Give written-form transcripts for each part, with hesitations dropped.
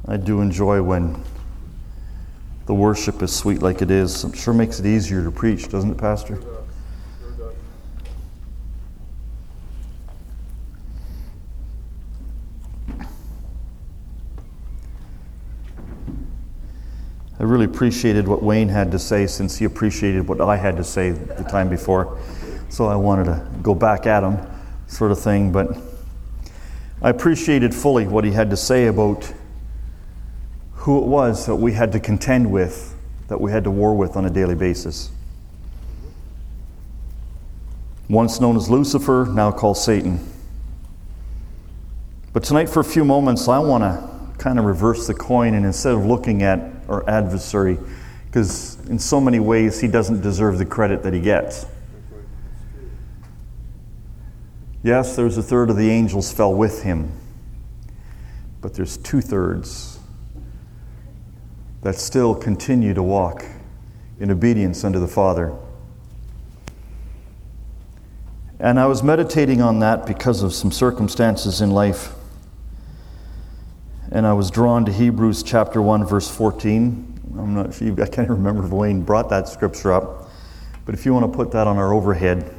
I do enjoy when the worship is sweet like it is. It sure makes it easier to preach, doesn't it, Pastor? I really appreciated what Wayne had to say since he appreciated what I had to say the time before. So I wanted to go back at him, sort of thing. But I appreciated fully what he had to say about who it was that we had to contend with, that we had to war with on a daily basis. Once known as Lucifer, now called Satan. But tonight for a few moments I want to kind of reverse the coin, and instead of looking at our adversary, because in so many ways he doesn't deserve the credit that he gets. Yes, there's a third of the angels fell with him, but there's 2/3 that still continue to walk in obedience unto the Father. And I was meditating on that because of some circumstances in life. And I was drawn to Hebrews chapter 1, verse 14. I'm not sure, I can't remember if Wayne brought that scripture up. But if you want to put that on our overhead.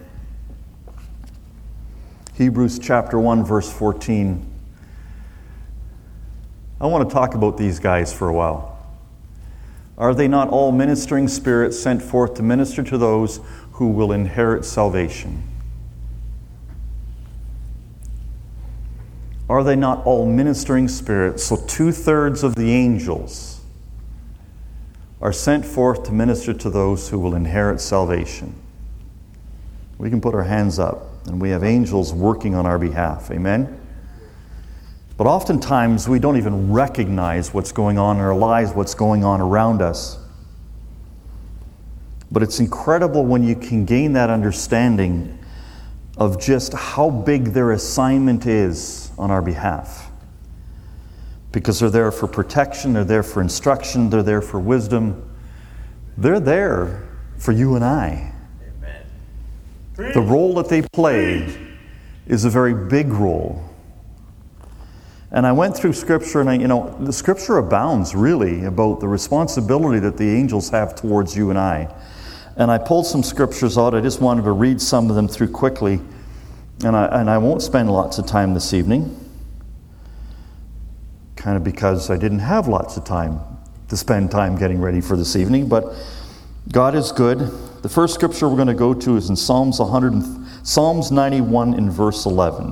Hebrews chapter 1, verse 14. I want to talk about these guys for a while. Are they not all ministering spirits sent forth to minister to those who will inherit salvation? Are they not all ministering spirits? So 2/3 of the angels are sent forth to minister to those who will inherit salvation. We can put our hands up, and we have angels working on our behalf. Amen? But oftentimes we don't even recognize what's going on in our lives, what's going on around us. But it's incredible when you can gain that understanding of just how big their assignment is on our behalf. Because they're there for protection, they're there for instruction, they're there for wisdom. They're there for you and I. Amen. The role that they play is a very big role. And I went through Scripture, and the Scripture abounds really about the responsibility that the angels have towards you and I. And I pulled some scriptures out. I just wanted to read some of them through quickly. And I won't spend lots of time this evening. Kind of because I didn't have lots of time to spend time getting ready for this evening. But God is good. The first scripture we're going to go to is in Psalms 91 in verse 11.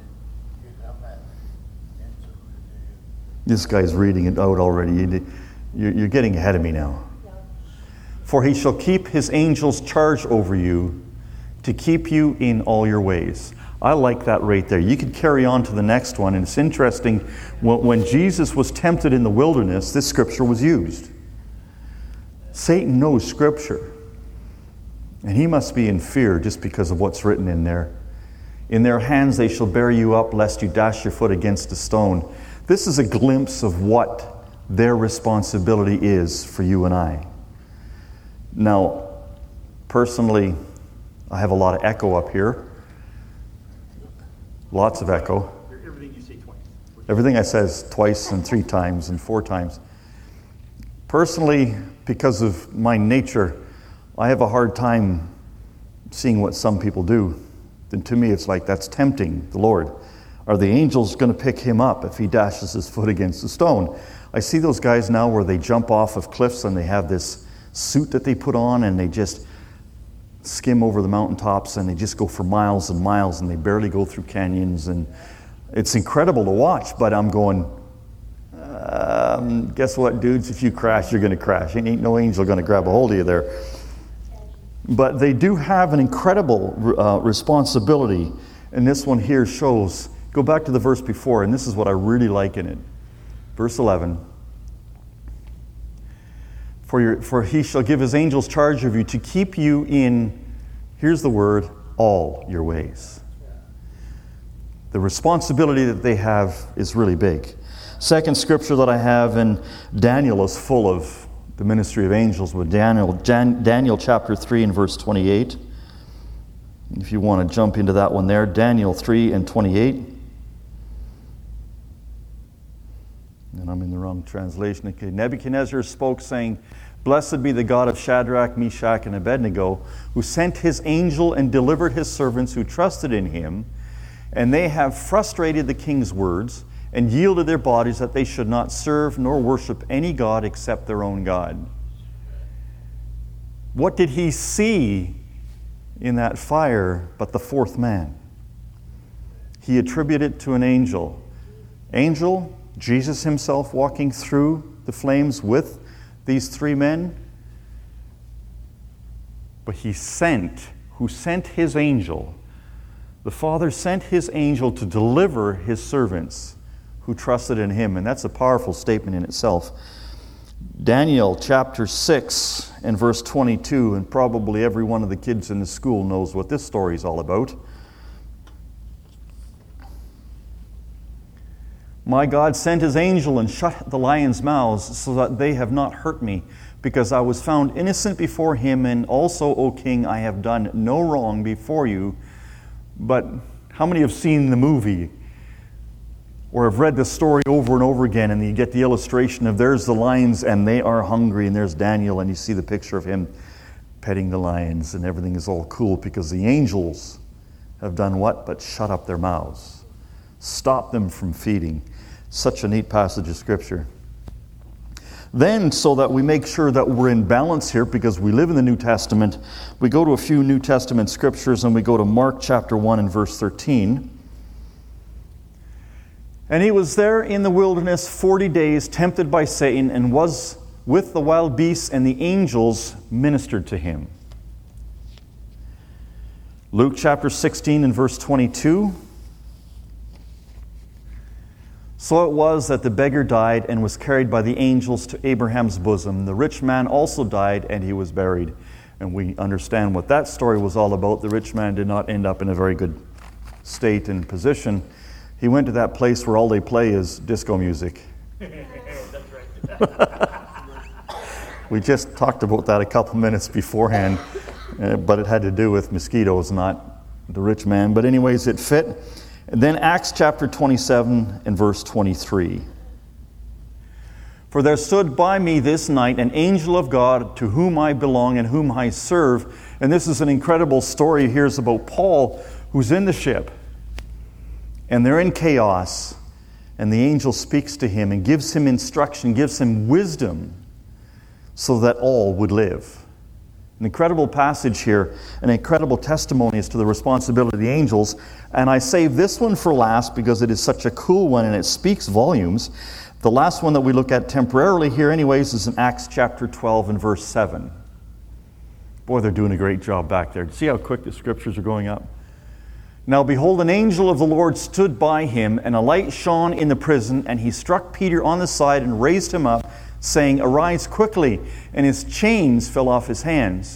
This guy's reading it out already. You're getting ahead of me now. For he shall keep his angels charge over you to keep you in all your ways. I like that right there. You could carry on to the next one. And it's interesting, when Jesus was tempted in the wilderness, this scripture was used. Satan knows Scripture. And he must be in fear just because of what's written in there. In their hands they shall bear you up, lest you dash your foot against a stone. This is a glimpse of what their responsibility is for you and I. Now, personally, I have a lot of echo up here. Lots of echo. Everything you say twice. Everything I says twice and 3 times and 4 times. Personally, because of my nature, I have a hard time seeing what some people do. And to me, it's like that's tempting the Lord. Are the angels going to pick him up if he dashes his foot against a stone? I see those guys now where they jump off of cliffs and they have this suit that they put on and they just skim over the mountaintops and they just go for miles and miles and they barely go through canyons, and it's incredible to watch. But I'm going, guess what, dudes? If you crash, you're going to crash. Ain't no angel going to grab a hold of you there. But they do have an incredible responsibility, and this one here shows. Go back to the verse before, and this is what I really like in it. Verse 11. For he shall give his angels charge of you to keep you in, here's the word, all your ways. The responsibility that they have is really big. Second scripture that I have, and Daniel is full of the ministry of angels with Daniel chapter 3 and verse 28. If you want to jump into that one there, Daniel 3 and 28. And I'm in the wrong translation. Okay. Nebuchadnezzar spoke, saying, "Blessed be the God of Shadrach, Meshach, and Abednego, who sent his angel and delivered his servants who trusted in him. And they have frustrated the king's words and yielded their bodies that they should not serve nor worship any god except their own God." What did he see in that fire but the fourth man? He attributed it to an angel. Angel, Jesus himself walking through the flames with these three men. But he who sent his angel. The Father sent his angel to deliver his servants who trusted in him. And that's a powerful statement in itself. Daniel chapter 6 and verse 22, and probably every one of the kids in the school knows what this story is all about. "My God sent his angel and shut the lions' mouths so that they have not hurt me, because I was found innocent before him, and also, O king, I have done no wrong before you." But how many have seen the movie or have read the story over and over again, and you get the illustration of there's the lions and they are hungry, and there's Daniel, and you see the picture of him petting the lions, and everything is all cool because the angels have done what? But shut up their mouths, stop them from feeding. Such a neat passage of Scripture. Then, so that we make sure that we're in balance here, because we live in the New Testament, we go to a few New Testament scriptures, and we go to Mark chapter 1 and verse 13. "And he was there in the wilderness 40 days, tempted by Satan, and was with the wild beasts, and the angels ministered to him." Luke chapter 16 and verse 22. "So it was that the beggar died and was carried by the angels to Abraham's bosom. The rich man also died, and he was buried." And we understand what that story was all about. The rich man did not end up in a very good state and position. He went to that place where all they play is disco music. That's right. We just talked about that a couple minutes beforehand, but it had to do with mosquitoes, not the rich man. But anyways, it fit. And then Acts chapter 27 and verse 23. "For there stood by me this night an angel of God, to whom I belong and whom I serve." And this is an incredible story. Here's about Paul, who's in the ship, and they're in chaos, and the angel speaks to him and gives him instruction, gives him wisdom, so that all would live. An incredible passage here, an incredible testimony as to the responsibility of the angels. And I save this one for last because it is such a cool one and it speaks volumes. The last one that we look at temporarily here anyways is in Acts chapter 12 and verse 7. Boy, they're doing a great job back there. See how quick the scriptures are going up? "Now behold, an angel of the Lord stood by him, and a light shone in the prison, and he struck Peter on the side and raised him up, saying, 'Arise quickly,' and his chains fell off his hands."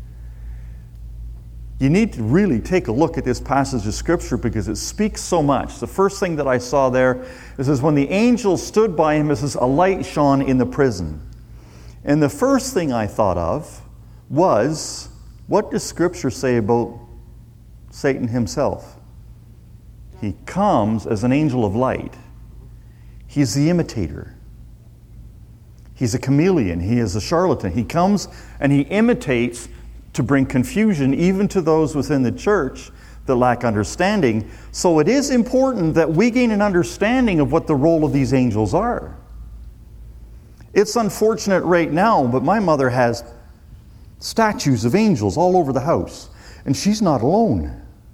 You need to really take a look at this passage of Scripture because it speaks so much. The first thing that I saw there is when the angel stood by him, it says, a light shone in the prison. And the first thing I thought of was, what does Scripture say about Satan himself? He comes as an angel of light. He's the imitator. He's a chameleon. He is a charlatan. He comes and he imitates to bring confusion even to those within the church that lack understanding. So it is important that we gain an understanding of what the role of these angels are. It's unfortunate right now, but my mother has statues of angels all over the house, and she's not alone.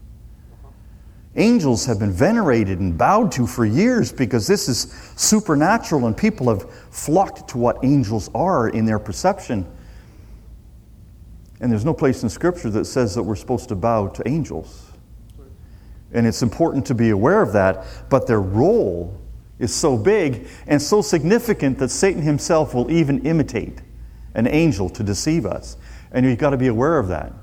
Angels have been venerated and bowed to for years because this is supernatural, and people have flocked to what angels are in their perception. And there's no place in Scripture that says that we're supposed to bow to angels. And it's important to be aware of that, but their role is so big and so significant that Satan himself will even imitate an angel to deceive us. And you've got to be aware of that.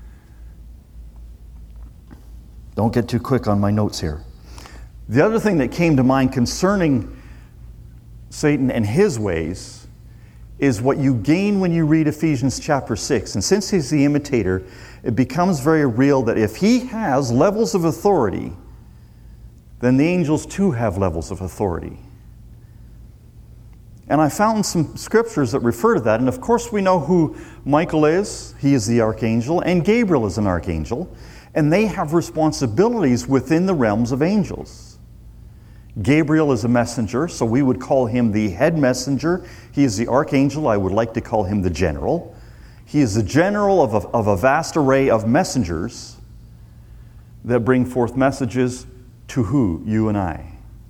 Don't get too quick on my notes here. The other thing that came to mind concerning Satan and his ways is what you gain when you read Ephesians chapter 6. And since he's the imitator, it becomes very real that if he has levels of authority, then the angels too have levels of authority. And I found some scriptures that refer to that. And of course, we know who Michael is. He is the archangel, and Gabriel is an archangel. And they have responsibilities within the realms of angels. Gabriel is a messenger, so we would call him the head messenger. He is the archangel. I would like to call him the general. He is the general of a vast array of messengers that bring forth messages to who? You and I.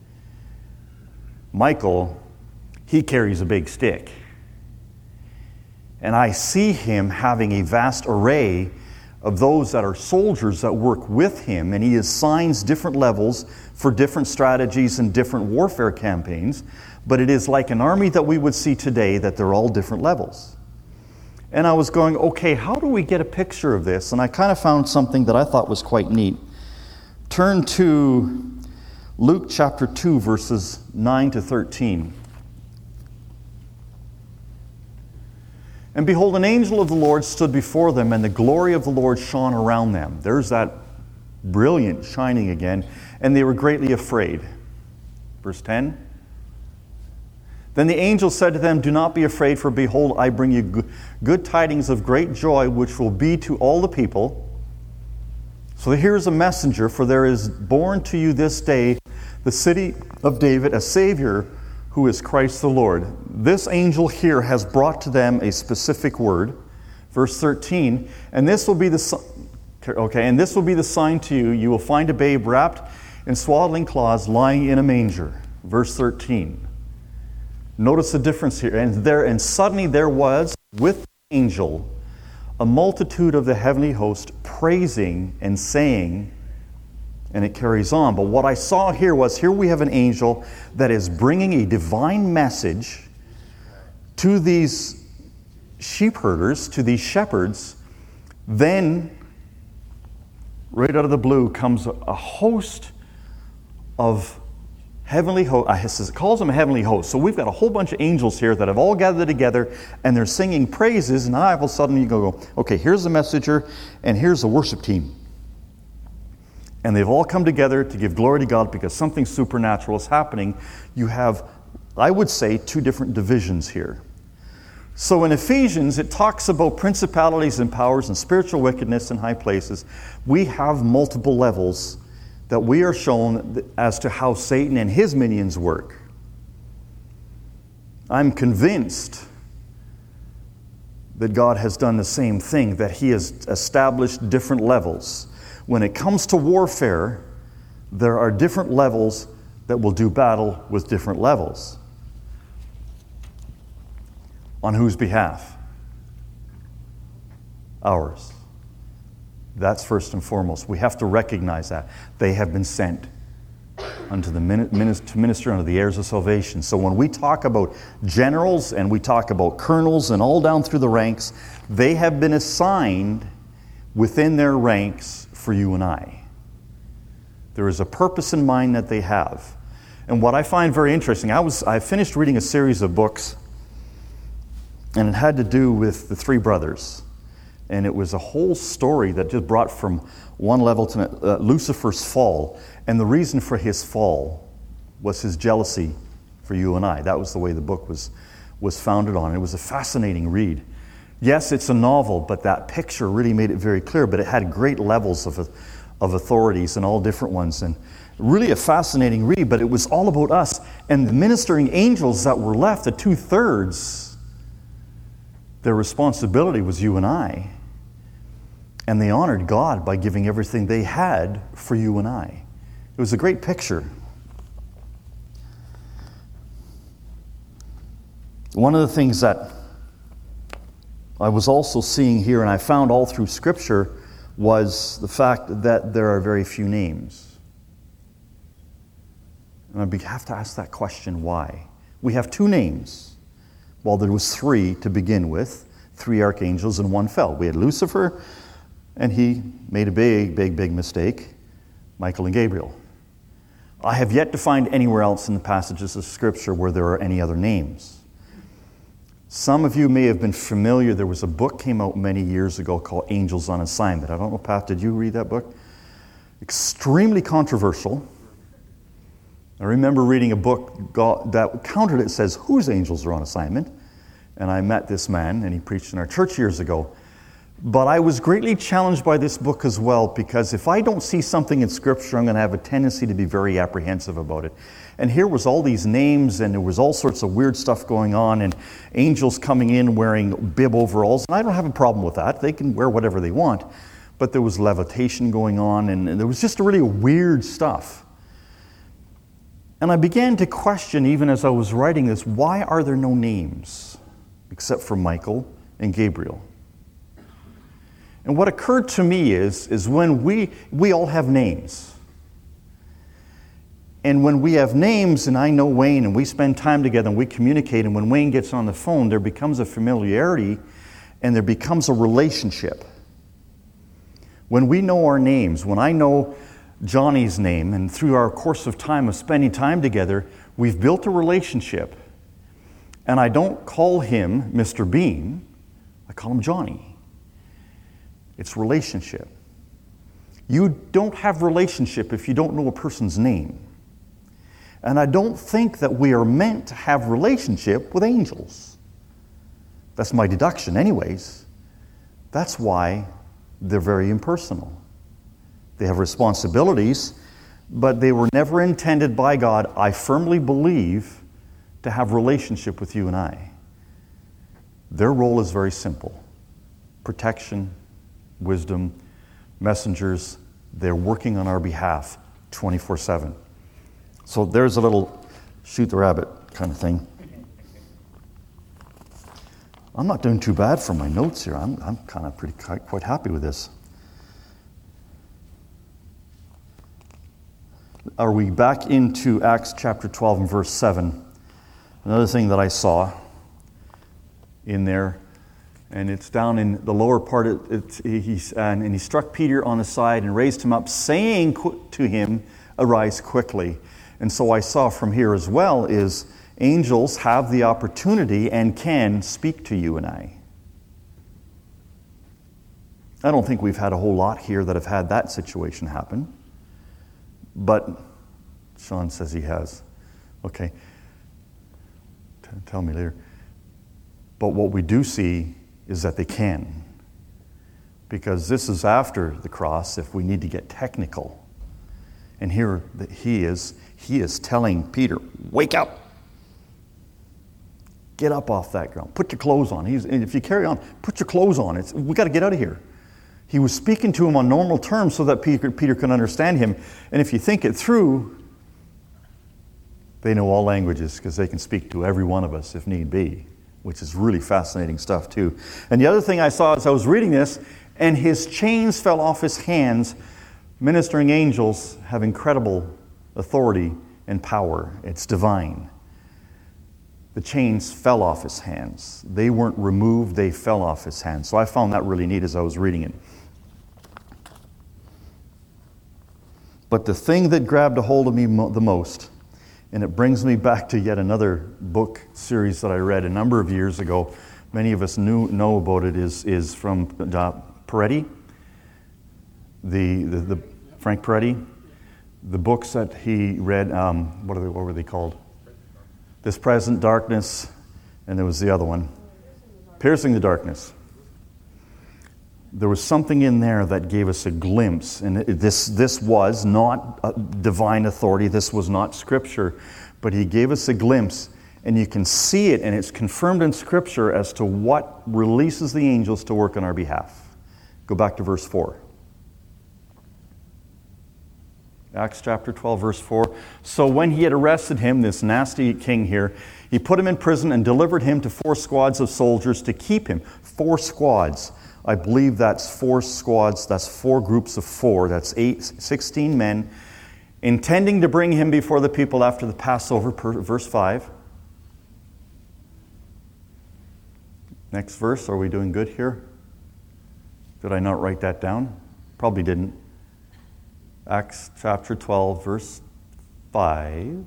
Michael, he carries a big stick. And I see him having a vast array of those that are soldiers that work with him, and he assigns different levels for different strategies and different warfare campaigns. But it is like an army that we would see today, that they're all different levels. And I was going, okay, how do we get a picture of this? And I kind of found something that I thought was quite neat. Turn to Luke chapter 2, verses 9 to 13. And behold, an angel of the Lord stood before them, and the glory of the Lord shone around them. There's that brilliant shining again. And they were greatly afraid. Verse 10. Then the angel said to them, do not be afraid, for behold, I bring you good tidings of great joy, which will be to all the people. So here's a messenger, for there is born to you this day the city of David a Savior, who is Christ the Lord. This angel here has brought to them a specific word. Verse 13, and this will be the sign to you. You will find a babe wrapped in swaddling cloths, lying in a manger. Verse 13. Notice the difference here. And suddenly there was with the angel a multitude of the heavenly host praising and saying, and it carries on. But what I saw here we have an angel that is bringing a divine message to these sheep herders, to these shepherds. Then, right out of the blue, comes a host of heavenly host. It calls them a heavenly host. So we've got a whole bunch of angels here that have all gathered together, and they're singing praises. And all of a sudden you go, okay, here's the messenger, and here's the worship team. And they've all come together to give glory to God because something supernatural is happening. You have, I would say, two different divisions here. So in Ephesians, it talks about principalities and powers and spiritual wickedness in high places. We have multiple levels that we are shown as to how Satan and his minions work. I'm convinced that God has done the same thing, that he has established different levels. When it comes to warfare, there are different levels that will do battle with different levels. On whose behalf? Ours. That's first and foremost. We have to recognize that. They have been sent unto the to minister unto the heirs of salvation. So when we talk about generals and we talk about colonels and all down through the ranks, they have been assigned within their ranks for you and I. There is a purpose in mind that they have. And what I find very interesting, I finished reading a series of books, and it had to do with the three brothers. And it was a whole story that just brought from one level to Lucifer's fall. And the reason for his fall was his jealousy for you and I. That was the way the book was founded on. It was a fascinating read. Yes, it's a novel, but that picture really made it very clear. But it had great levels of authorities and all different ones. And really a fascinating read, but it was all about us. And the ministering angels that were left, the 2/3, their responsibility was you and I. And they honored God by giving everything they had for you and I. It was a great picture. One of the things that I was also seeing here, and I found all through Scripture, was the fact that there are very few names. And I have to ask that question, why? We have 2 names. Well, there was 3 to begin with, 3 archangels and 1 fell. We had Lucifer, and he made a big mistake, Michael and Gabriel. I have yet to find anywhere else in the passages of Scripture where there are any other names. Some of you may have been familiar. There was a book came out many years ago called Angels on Assignment. I don't know, Pat, did you read that book? Extremely controversial. I remember reading a book that countered it, says, whose angels are on assignment? And I met this man, and he preached in our church years ago. But I was greatly challenged by this book as well, because if I don't see something in Scripture, I'm going to have a tendency to be very apprehensive about it. And here was all these names, and there was all sorts of weird stuff going on, and angels coming in wearing bib overalls. And I don't have a problem with that. They can wear whatever they want. But there was levitation going on, and there was just really weird stuff. And I began to question, even as I was writing this, why are there no names except for Michael and Gabriel? And what occurred to me is when we all have names. And when we have names, and I know Wayne, and we spend time together, and we communicate, and when Wayne gets on the phone, there becomes a familiarity, and there becomes a relationship. When we know our names, when I know Johnny's name, and through our course of time of spending time together, we've built a relationship. And I don't call him Mr. Bean, I call him Johnny. It's relationship. You don't have relationship if you don't know a person's name. And I don't think that we are meant to have relationship with angels. That's my deduction anyways. That's why they're very impersonal. They have responsibilities, but they were never intended by God, I firmly believe, to have relationship with you and I. Their role is very simple. Protection, wisdom, messengers. They're working on our behalf 24/7. So there's a little shoot the rabbit kind of thing. I'm not doing too bad for my notes here. I'm kind of quite happy with this. Are we back into Acts chapter 12 and verse 7? Another thing that I saw in there, and it's down in the lower part, and he struck Peter on the side and raised him up, saying to him, arise quickly. And so I saw from here as well is angels have the opportunity and can speak to you and I. I don't think we've had a whole lot here that have had that situation happen. But Sean says he has. Okay. Tell me later. But what we do see is that they can. Because this is after the cross, if we need to get technical. And here he is telling Peter, wake up. Get up off that ground. Put your clothes on. And if you carry on, put your clothes on. We got to get out of here. He was speaking to him on normal terms so that Peter could understand him. And if you think it through, they know all languages because they can speak to every one of us if need be, which is really fascinating stuff too. And the other thing I saw as I was reading this, and his chains fell off his hands. Ministering angels have incredible authority and power. It's divine. The chains fell off his hands. They weren't removed, they fell off his hands. So I found that really neat as I was reading it. But the thing that grabbed a hold of me the most, and it brings me back to yet another book series that I read a number of years ago. Many of us know about it, is from Peretti, the Frank Peretti. The books that he read, what were they called? This Present Darkness, and there was the other one, Piercing the Darkness. There was something in there that gave us a glimpse, and this was not divine authority, this was not Scripture, but he gave us a glimpse, and you can see it, and it's confirmed in Scripture as to what releases the angels to work on our behalf. Go back to verse 4. Acts chapter 12, verse 4. So when he had arrested him, this nasty king here, he put him in prison and delivered him to 4 squads of soldiers to keep him. 4 squads. I believe that's 4 squads. That's 4 groups of 4. That's 16 men, intending to bring him before the people after the Passover, verse 5. Next verse. Are we doing good here? Did I not write that down? Probably didn't. Acts chapter 12, verse 5.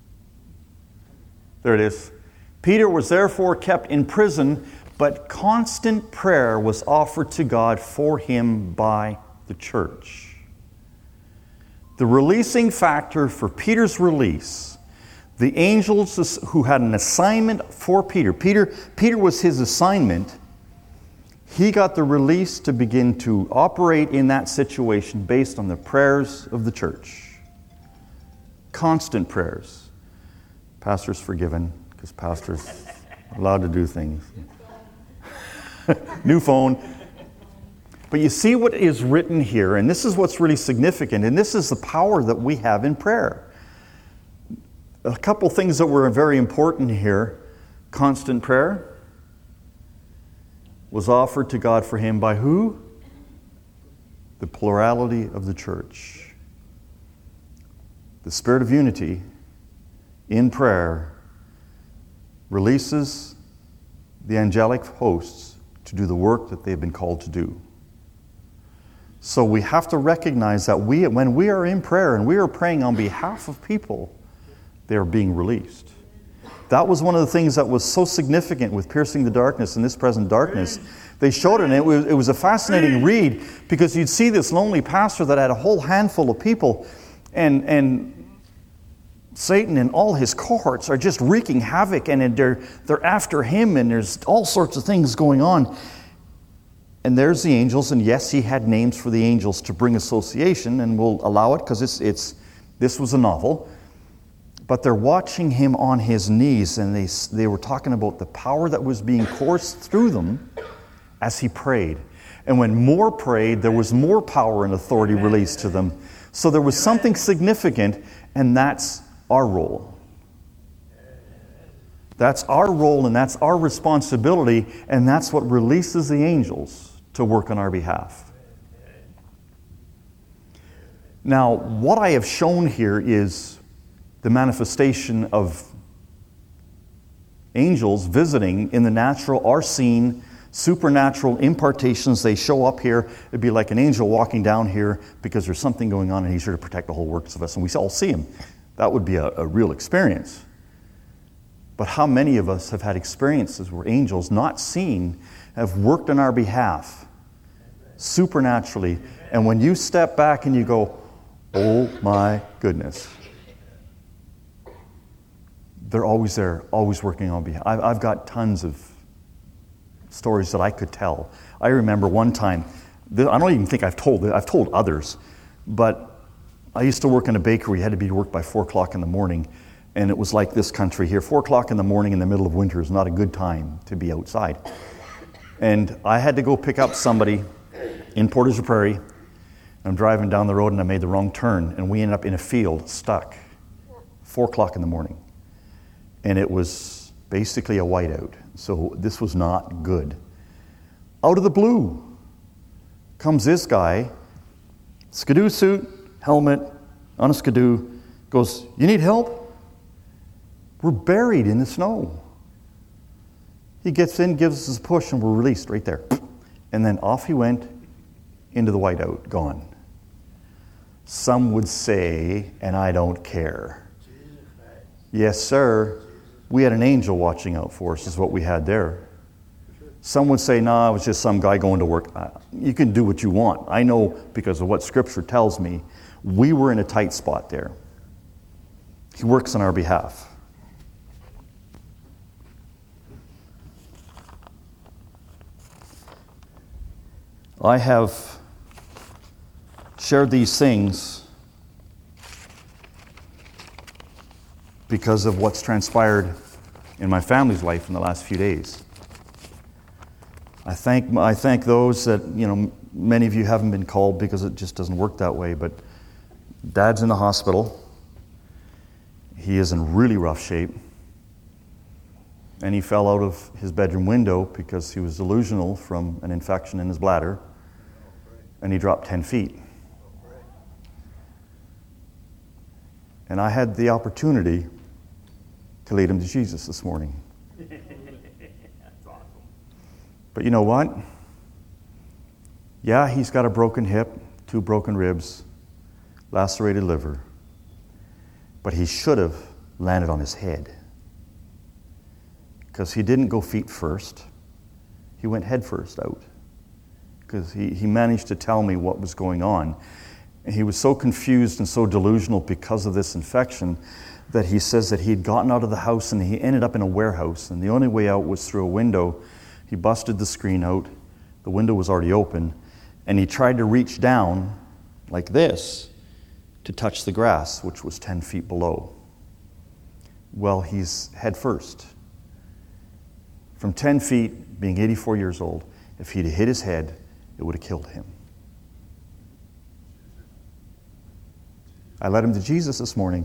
There it is. Peter was therefore kept in prison, but constant prayer was offered to God for him by the church. The releasing factor for Peter's release, the angels who had an assignment for Peter. Peter was his assignment. He got the release to begin to operate in that situation based on the prayers of the church. Constant prayers. Pastor's forgiven because pastor's allowed to do things. New phone. But you see what is written here, and this is what's really significant, and this is the power that we have in prayer. A couple things that were very important here. Constant prayer was offered to God for him by who? The plurality of the church. The spirit of unity in prayer releases the angelic hosts to do the work that they've been called to do. So we have to recognize that when we are in prayer and we are praying on behalf of people, they are being released. That was one of the things that was so significant with Piercing the Darkness and This Present Darkness. They showed it, and it was a fascinating read, because you'd see this lonely pastor that had a whole handful of people, and Satan and all his cohorts are just wreaking havoc, and they're after him, and there's all sorts of things going on. And there's the angels, and yes, he had names for the angels to bring association, and we'll allow it because this was a novel. But they're watching him on his knees, and they were talking about the power that was being coursed through them as he prayed. And when more prayed, there was more power and authority released to them. So there was something significant, and that's our role. That's our role, and that's our responsibility, and that's what releases the angels to work on our behalf. Now, what I have shown here is the manifestation of angels visiting in the natural are seen, supernatural impartations. They show up here. It'd be like an angel walking down here because there's something going on and he's here to protect the whole works of us, and we all see him. That would be a real experience. But how many of us have had experiences where angels, not seen, have worked on our behalf supernaturally, and when you step back and you go, oh my goodness, they're always there, always working on behalf. I've got tons of stories that I could tell. I remember one time, I don't even think I've told others, but I used to work in a bakery. You had to be to work by 4 o'clock in the morning, and it was like this country here. 4 o'clock in the morning in the middle of winter is not a good time to be outside. And I had to go pick up somebody in Portage la Prairie. I'm driving down the road and I made the wrong turn, and we ended up in a field stuck. 4 o'clock in the morning. And it was basically a whiteout. So this was not good. Out of the blue comes this guy, skidoo suit, helmet, on a skidoo, goes, "You need help?" We're buried in the snow. He gets in, gives us a push, and we're released right there. And then off he went into the whiteout, gone. Some would say, and I don't care. Yes, sir. We had an angel watching out for us, is what we had there. Some would say, nah, it was just some guy going to work. You can do what you want. I know because of what Scripture tells me, we were in a tight spot there. He works on our behalf. I have shared these things because of what's transpired in my family's life in the last few days. I thank those that, many of you haven't been called because it just doesn't work that way, but Dad's in the hospital. He is in really rough shape. And he fell out of his bedroom window because he was delusional from an infection in his bladder. And he dropped 10 feet. And I had the opportunity to lead him to Jesus this morning. That's awesome. But you know what? Yeah, he's got a broken hip, 2 broken ribs, lacerated liver. But he should have landed on his head. Because he didn't go feet first. He went head first out. Because he managed to tell me what was going on. And he was so confused and so delusional because of this infection that he says that he had gotten out of the house and he ended up in a warehouse. And the only way out was through a window. He busted the screen out. The window was already open. And he tried to reach down like this to touch the grass, which was 10 feet below. Well, he's head first. From 10 feet, being 84 years old, if he'd hit his head, it would have killed him. I led him to Jesus this morning.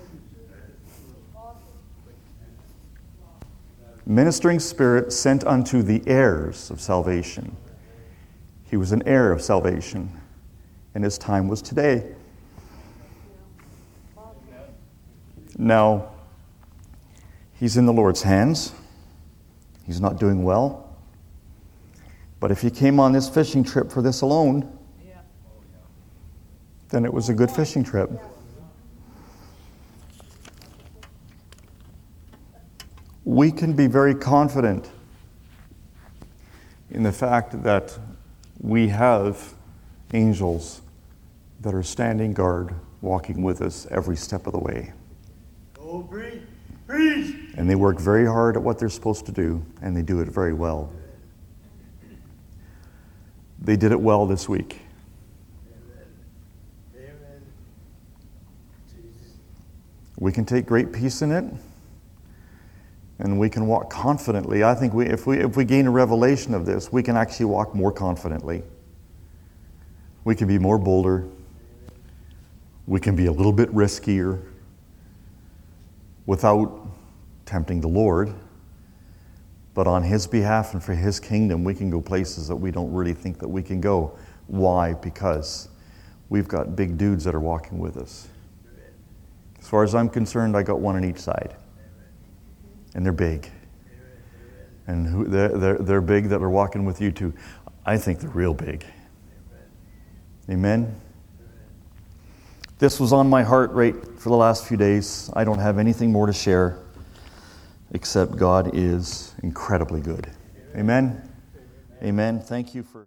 Ministering spirit sent unto the heirs of salvation. He was an heir of salvation, and his time was today. Now, he's in the Lord's hands. He's not doing well. But if he came on this fishing trip for this alone, then it was a good fishing trip. We can be very confident in the fact that we have angels that are standing guard, walking with us every step of the way. Oh, preach! Preach! And they work very hard at what they're supposed to do, and they do it very well. They did it well this week. Amen. Jesus. We can take great peace in it, and we can walk confidently. I think if we gain a revelation of this, we can actually walk more confidently. We can be more bolder. We can be a little bit riskier without tempting the Lord. But on His behalf and for His kingdom, we can go places that we don't really think that we can go. Why? Because we've got big dudes that are walking with us. As far as I'm concerned, I got one on each side. And they're big. And they're big that are walking with you too. I think they're real big. Amen? This was on my heart right for the last few days. I don't have anything more to share except God is incredibly good. Amen? Amen. Thank you for...